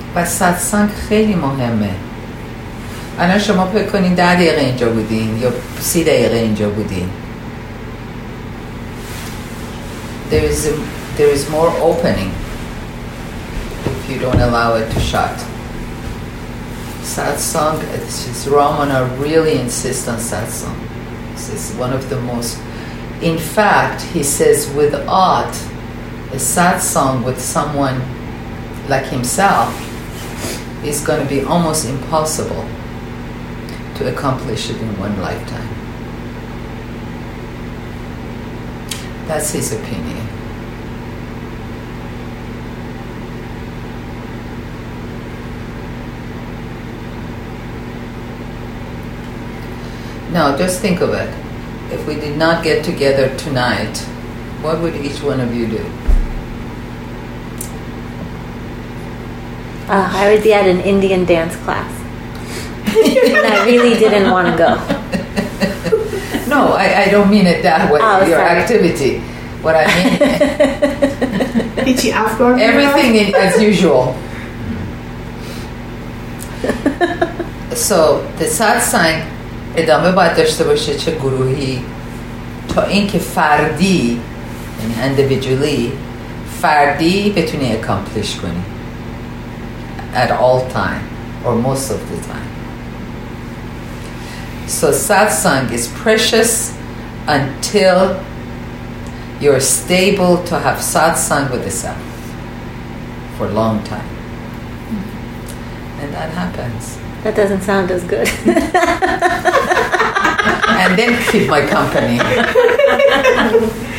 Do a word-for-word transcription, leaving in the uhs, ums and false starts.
و ساتسانگ خیلی مهمه. الان شما فکر کنین ده دقیقه اینجا بودین یا سی دقیقه اینجا بودین. There is a, there is more opening if you don't allow it to shut. Satsang, it's Ramana really insists on satsang. This is one of the most. In fact, he says without a satsang with someone like himself, it's going to be almost impossible to accomplish it in one lifetime. That's his opinion. Now, just think of it. If we did not get together tonight, what would each one of you do? Uh, I would be at an Indian dance class. And I really didn't want to go. No, I, I don't mean it that way, Oh, your sorry. activity. What I mean, هیچی افکار everything in, as usual. So, the satsang ادامه باید داشته باشه چه گروهی تا اینکه فردی یعنی individually فردی بتونی accomplish کنی at all time or most of the time. So satsang is precious until you're stable to have satsang with the self for a long time. And that happens. That doesn't sound as good. And then keep my company.